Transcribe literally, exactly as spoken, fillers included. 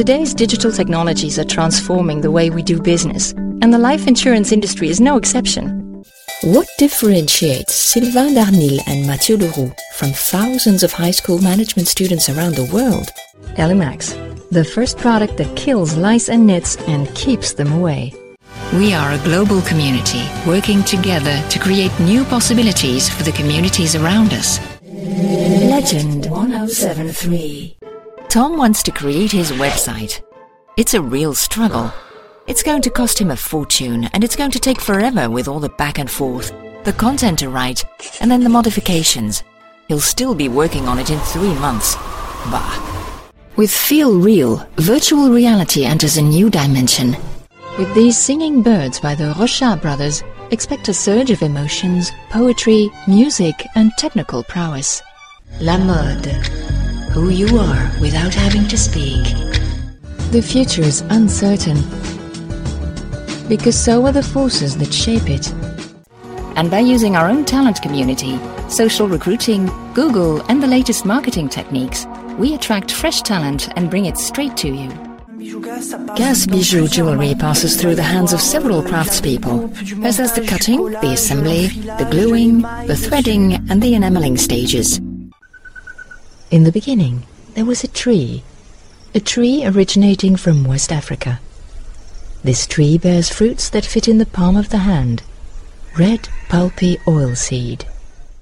Today's digital technologies are transforming the way we do business, and the life insurance industry is no exception. What differentiates Sylvain Darnil and Mathieu Leroux from thousands of high school management students around the world? Elimax, the first product that kills lice and nits and keeps them away. We are a global community working together to create new possibilities for the communities around us. Legend one oh seven three. Tom wants to create his website. It's a real struggle. It's going to cost him a fortune, and it's going to take forever with all the back and forth, the content to write, and then the modifications. He'll still be working on it in three months. Bah. With Feel Real, virtual reality enters a new dimension. With these singing birds by the Rochat brothers, expect a surge of emotions, poetry, music, and technical prowess. La mode. Who you are without having to speak. The future is uncertain, because so are the forces that shape it. And by using our own talent community, social recruiting, Google, and the latest marketing techniques, we attract fresh talent and bring it straight to you. Gas Bijou jewelry passes through the hands of several craftspeople. As does the cutting, the assembly, the gluing, the threading, and the enameling stages. In the beginning, there was a tree, a tree originating from West Africa. This tree bears fruits that fit in the palm of the hand, red, pulpy oilseed.